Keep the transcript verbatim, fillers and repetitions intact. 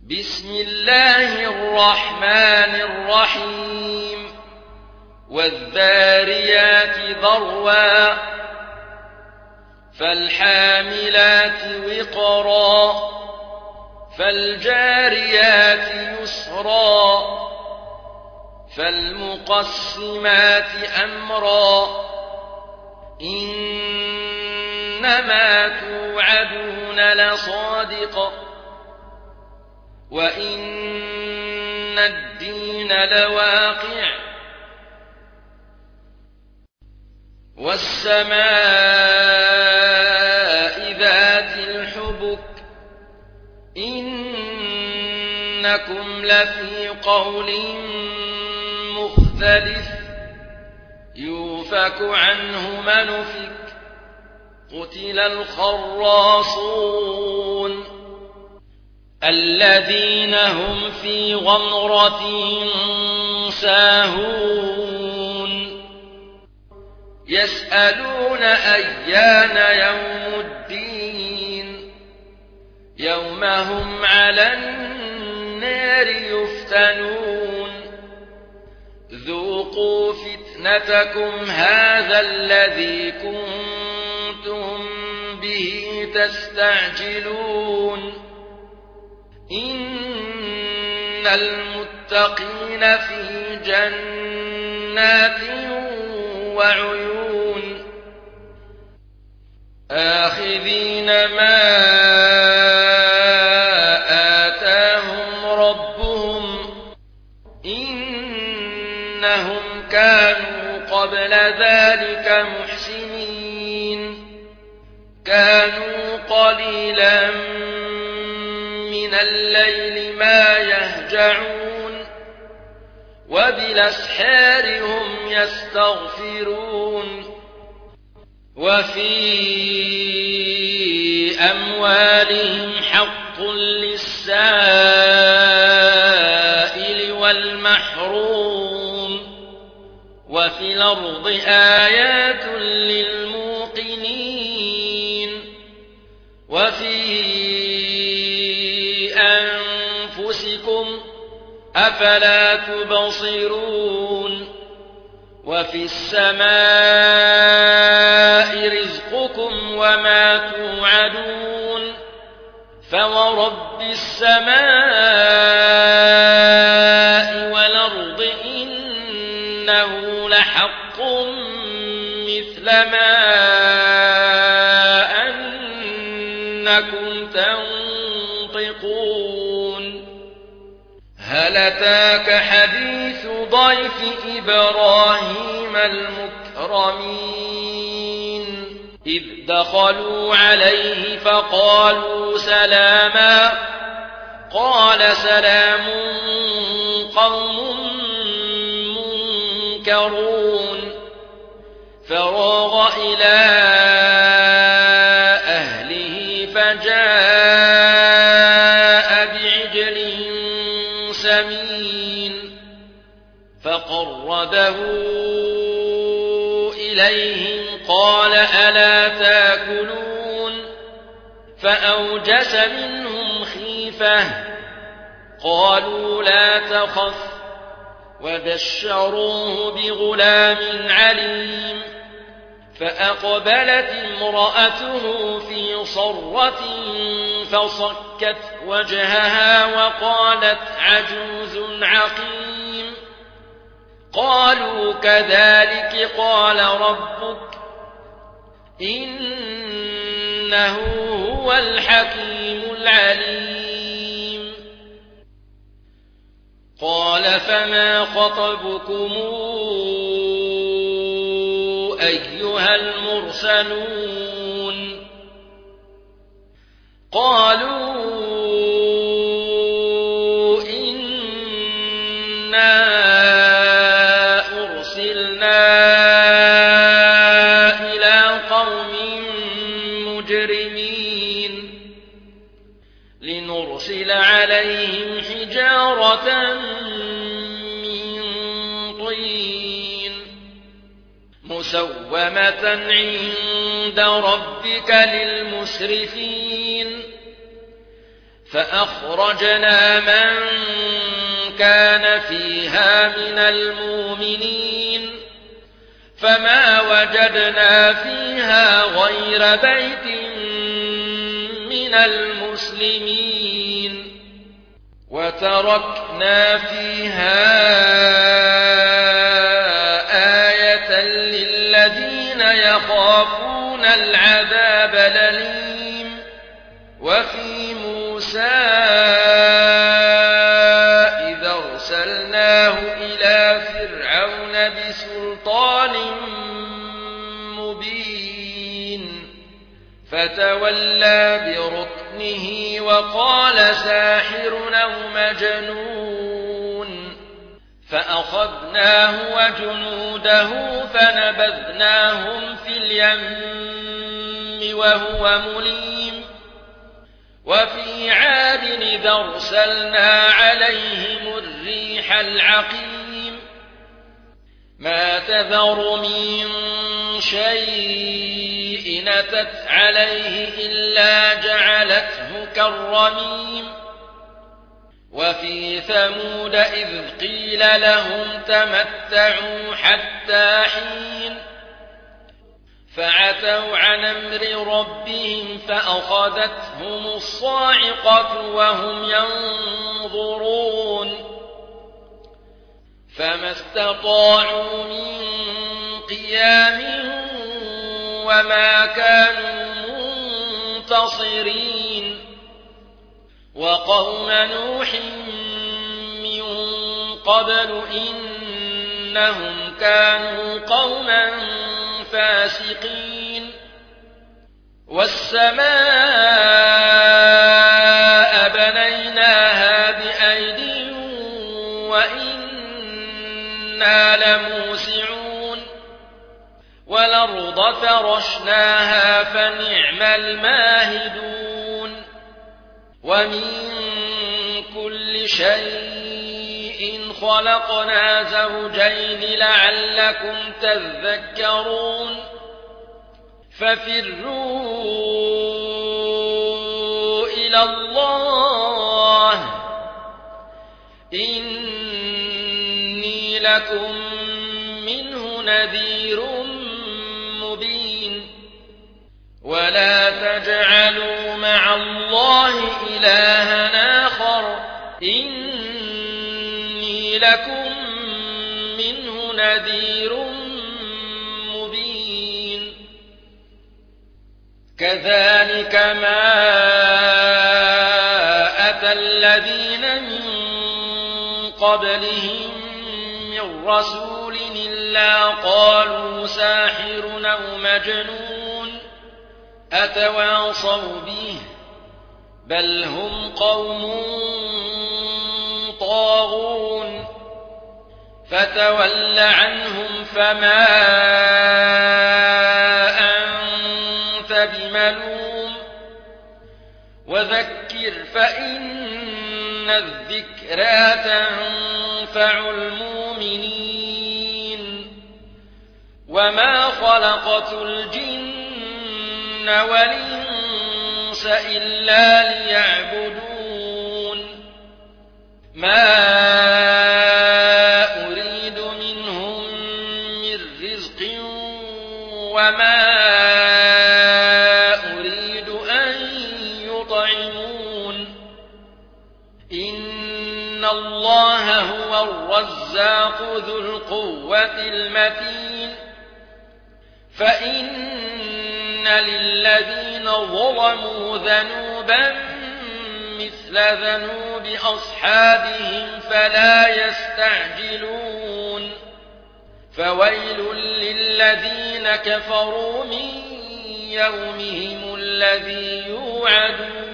بسم الله الرحمن الرحيم والذاريات ذروا فالحاملات وقرا فالجاريات يسرا فالمقسمات أمرا إنما توعدون لصادق وإن الدين لواقع والسماء ذات الحبك إنكم لفي قول مختلف يوفك عنه من أفك قتل الخراصون الذين هم في غمرة ساهون يسألون أيان يوم الدين يوم هم على النار يفتنون ذوقوا فتنتكم هذا الذي كنتم به تستعجلون إن المتقين في جنات وعيون آخذين ما آتاهم ربهم إنهم كانوا قبل ذلك محسنين كانوا قليلا من الليل ما يهجعون وبالأسحار هم يستغفرون وفي أموالهم حق للسائل والمحروم وفي الأرض آيات للموقنين وفي أنفسكم أفلا تبصرون وفي السماء رزقكم وما توعدون فورب السماء والأرض إنه لحق مثل ما أنكم تنطقون هل أتاك حديث ضيف إبراهيم المكرمين إذ دخلوا عليه فقالوا سلاما قال سلام قوم منكرون فراغ إلى أهله فجاء بعجل سمين فقربه إليهم قال ألا تاكلون فأوجس منهم خيفة قالوا لا تخف وبشروه بغلام عليم فأقبلت امرأته في صرة فصكت وجهها وقالت عجوز عقيم قالوا كذلك قال ربك إنه هو الحكيم العليم قال فما خطبكم أيها المرسلون قالوا إنا أرسلنا إلى قوم مجرمين لنرسل عليهم حجارة من طين مسومة عند ربك للمسرفين فأخرجنا من كان فيها من المؤمنين فما وجدنا فيها غير بيت من المسلمين وتركنا فيها آية للذين يخافون العذاب الأليم وفي موسى إذا أرسلناه إلى فرعون بسلطان مبين فتولى بركنه وقال ساحر أو مجنون فأخذناه وجنوده فنبذناهم في اليم وهو مليم وفي عاد إذا أرسلنا عليهم الريح العقيم ما تذر من شيء أتت عليه إلا جعلته كالرميم وفي ثمود إذ قيل لهم تمتعوا حتى حين فعتوا عن أمر ربهم فأخذتهم الصاعقة وهم ينظرون فما استطاعوا من قيام وما كانوا منتصرين وقوم نوح من قبل إنهم كانوا قوما فاسقين والسماء بنيناها بأيد وإنا لموسعون والأرض فرشناها فنعم الماهدون ومن كل شيء خلقنا زوجين لعلكم تذكرون ففروا إلى الله إني لكم منه نذير مبين ولا تجعلوا مع الله إلها آخر إني لكم منه نذير مبين كذلك ما أتى الذين من قبلهم من رسول إلا قالوا ساحر أو مجنون أتواصوا به بل هم قوم طاغون فتول عنهم فما أنت بملوم وذكر فإن الذكرى تنفع المؤمنين وما خلقت الجن والإنس إلا ليعبدون ما أريد منهم من رزق وما أريد أن يطعمون إن الله هو الرزاق ذو القوة المتين فإن للذين ظلموا ذنوبا مثل ذنوب أصحابهم فلا يستعجلون فويل للذين كفروا من يومهم الذي يوعدون